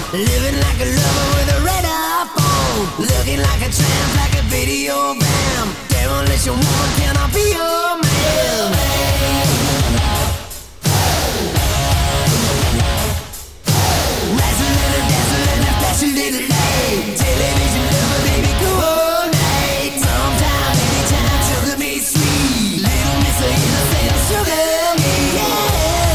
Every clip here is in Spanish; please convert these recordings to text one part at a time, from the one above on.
Living like a lover with a red iPhone. Looking like a tramp, like a video vamp. Demolition woman, can I be your man? Wrestling and dancing and flashing little light. Television lover, baby, go all night. Sometimes, anytime, sugar me sweet. Little Miss Innocent, sugar me, yeah.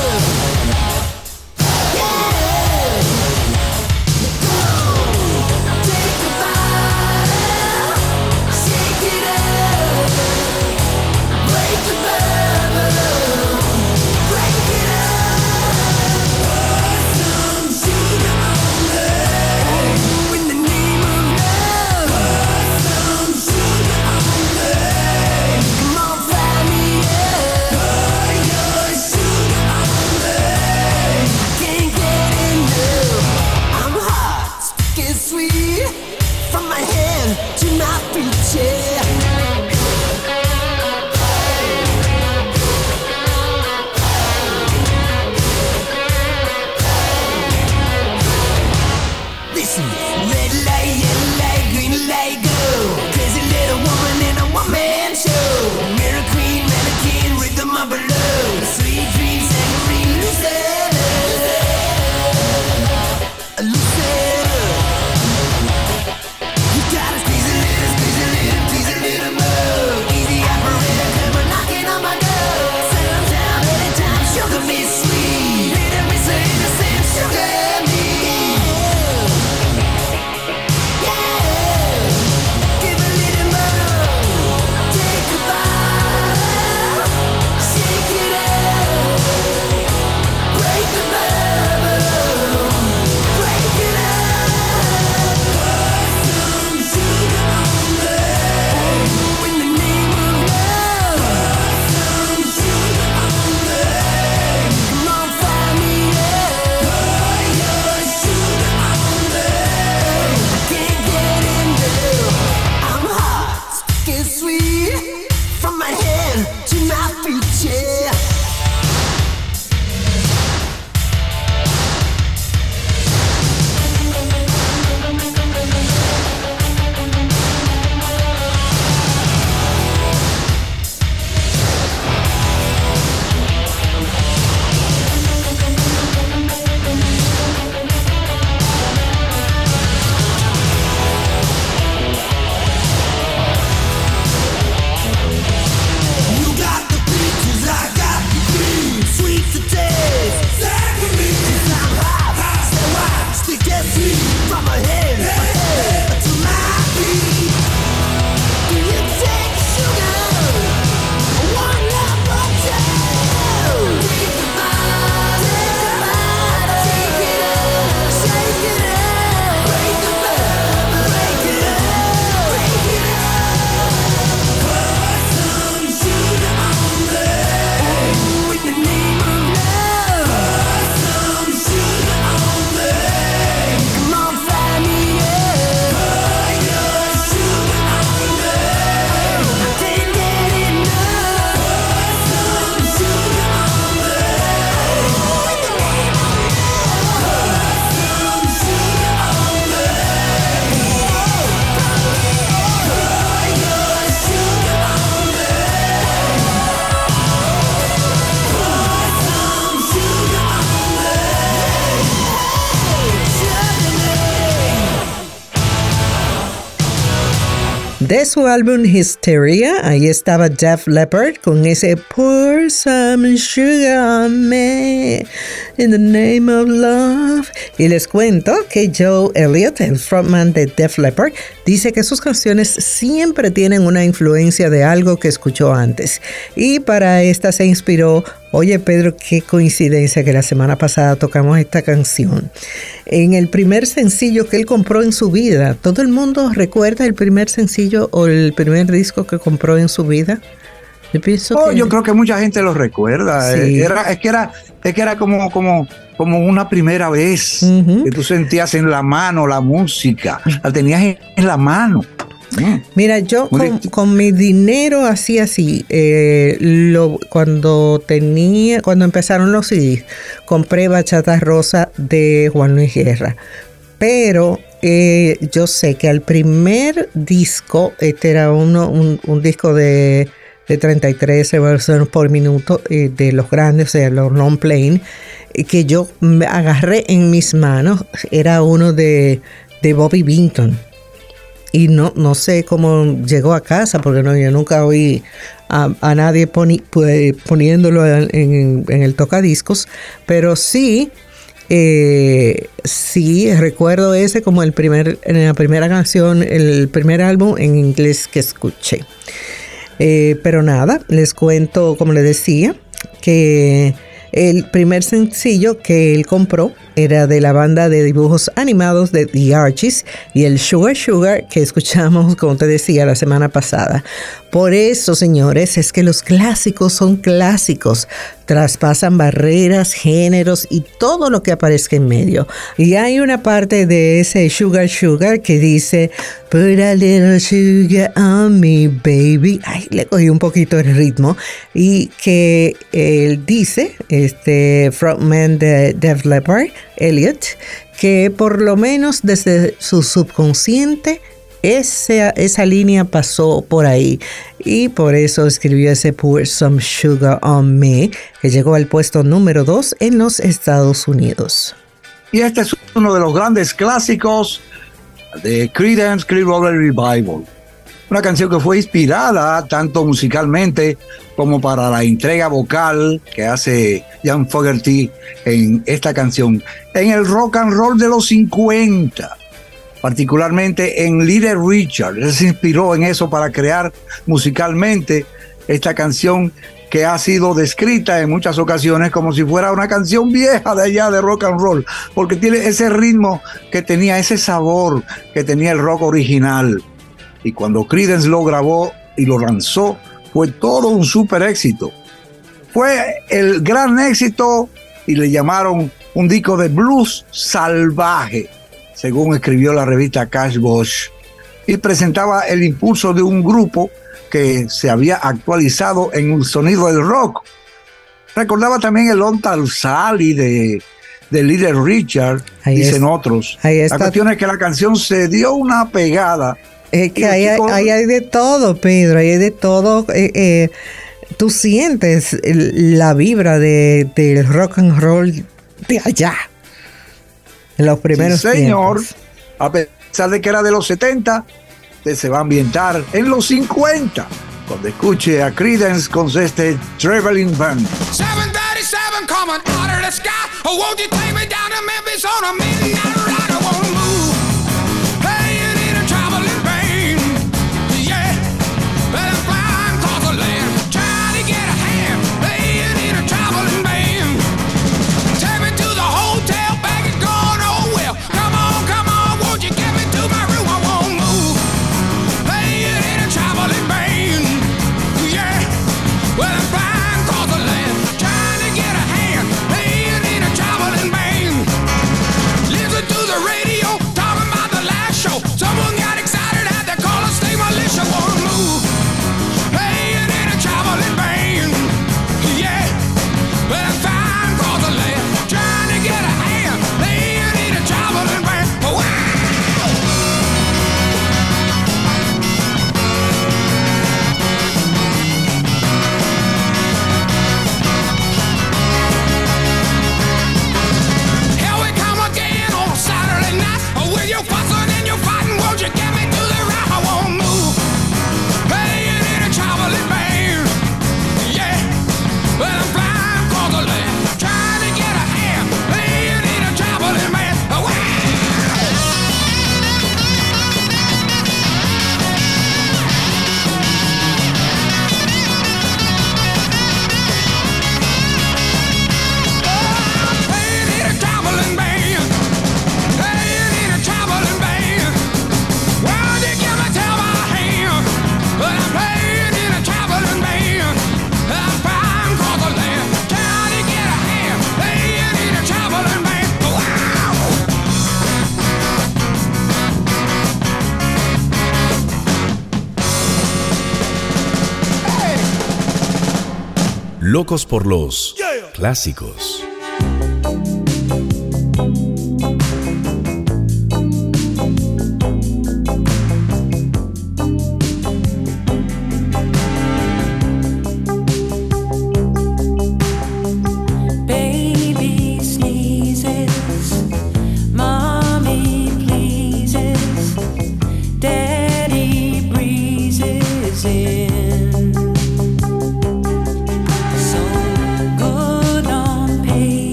De su álbum Hysteria, ahí estaba Def Leppard con ese Pour Some Sugar on Me in the Name of Love. Y les cuento que Joe Elliott, el frontman de Def Leppard, dice que sus canciones siempre tienen una influencia de algo que escuchó antes. Y para esta se inspiró. Oye, Pedro, qué coincidencia que la semana pasada tocamos esta canción. En el primer sencillo que él compró en su vida. ¿Todo el mundo recuerda el primer sencillo o el primer disco que compró en su vida? Yo pienso yo creo que mucha gente lo recuerda. Sí. Es que era como una primera vez que tú sentías en la mano la música. La tenías en la mano. Mira, yo con mi dinero así, cuando empezaron los CDs, compré Bachata Rosa de Juan Luis Guerra. Pero yo sé que al primer disco, este era un disco de 33 revoluciones por minuto, de los grandes, o sea, los long playing, que yo me agarré en mis manos, era uno de Bobby Vinton. Y no sé cómo llegó a casa, porque yo nunca oí a nadie poniéndolo en el tocadiscos, pero sí recuerdo ese como la primera canción, el primer álbum en inglés que escuché. Pero nada, les cuento, como les decía, que el primer sencillo que él compró era de la banda de dibujos animados de The Archies y el Sugar Sugar que escuchamos, como te decía, la semana pasada. Por eso, señores, es que los clásicos son clásicos, traspasan barreras, géneros y todo lo que aparezca en medio. Y hay una parte de ese Sugar Sugar que dice Put a little sugar on me, baby. Ay, le cogí un poquito el ritmo. Y que él dice, frontman de Def Leppard, Elliot, que por lo menos desde su subconsciente esa línea pasó por ahí y por eso escribió ese Pour Some Sugar on Me, que llegó al puesto número 2 en los Estados Unidos. Y este es uno de los grandes clásicos de Creedence Clearwater Revival. Una canción que fue inspirada tanto musicalmente como para la entrega vocal que hace Ian Fogerty en esta canción, en el rock and roll de los 50. Particularmente en Little Richard. Él se inspiró en eso para crear musicalmente esta canción que ha sido descrita en muchas ocasiones como si fuera una canción vieja de allá de rock and roll, porque tiene ese ritmo que tenía, ese sabor que tenía el rock original. Y cuando Creedence lo grabó y lo lanzó, fue todo un super éxito. Fue el gran éxito y le llamaron un disco de blues salvaje, según escribió la revista Cash Box, y presentaba el impulso de un grupo que se había actualizado en un sonido del rock. Recordaba también el On Tal Sally de Little Richard, dicen otros. La cuestión es que la canción se dio una pegada. Es que ahí hay de todo, Pedro, hay de todo. Tú sientes la vibra del rock and roll de allá. En los primeros señor, tiempos. A pesar de que era de los 70, se va a ambientar en los 50, cuando escuche a Creedence con este Traveling Band. 737 coming out of the sky. Oh, won't you take me down to Memphis on a midnight ride? I won't move. Hey, you need a traveling band. Yeah, well, I'm flying across the land, trying to get a hand. Hey, you need a traveling band. Take me to the hotel, back and gone. Oh, well, come on, won't you get me to my room? I won't move. Hey, you need a traveling band. Yeah, well, I'm flying across the land, trying to get a hand. Hey, you need a traveling band. Listen to the radio, talking about the last show. Someone got excited, had to call a state militia. Won't move. Hey, you need a traveling band. Yeah, well, I'm flying across the land, trying to get a hand. Hey, you need a traveling band. Wow. Here we come again on Saturday night. With your fussing and your fighting, won't you get me to the right? I won't move. Hey, you need a traveling band. Yeah, well, I'm flying across the land, trying to get a hand. Hey, you need a traveling band. Wow. Hey, you need a traveling band. Hey, you need a traveling band. Why'd you give me till my hand? But I'm playing in a traveling band. I'm flying across the land, trying to get a hand. Hey, you need a traveling band. Wow. Locos por los clásicos.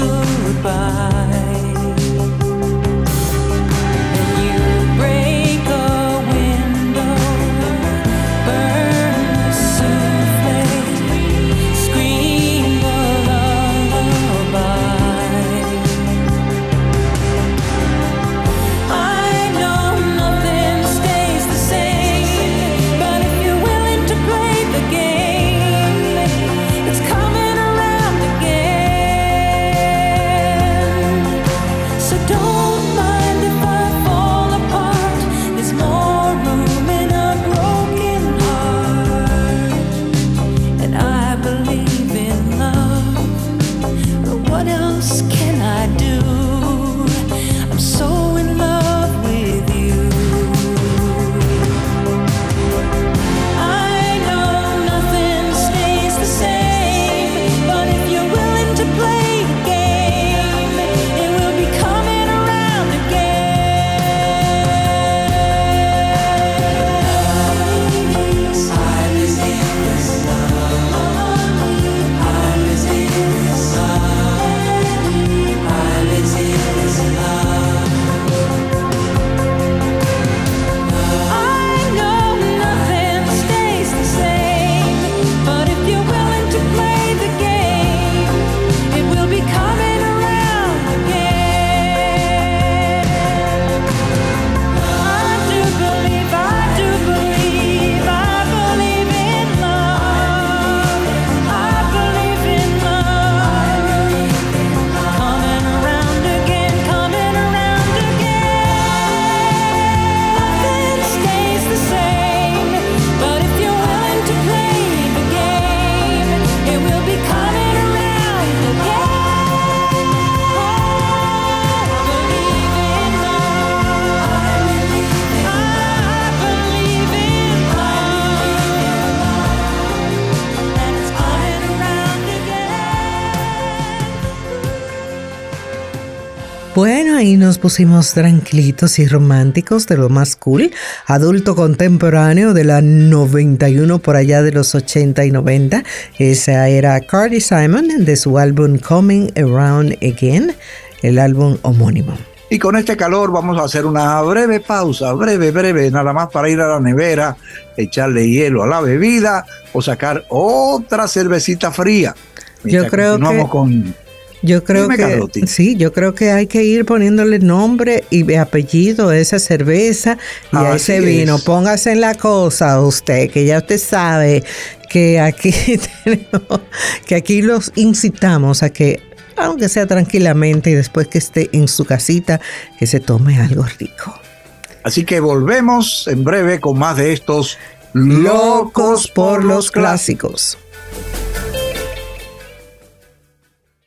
Bueno, ahí nos pusimos tranquilitos y románticos de lo más cool, adulto contemporáneo de la 91 por allá de los 80 y 90. Esa era Carly Simon de su álbum Coming Around Again, el álbum homónimo. Y con este calor vamos a hacer una breve pausa, breve, nada más para ir a la nevera, echarle hielo a la bebida o sacar otra cervecita fría. Yo creo que hay que ir poniéndole nombre y apellido a esa cerveza y a ese vino. Póngase en la cosa usted, que ya usted sabe que aquí que aquí los incitamos a que, aunque sea tranquilamente y después que esté en su casita, que se tome algo rico. Así que volvemos en breve con más de estos Locos por los clásicos.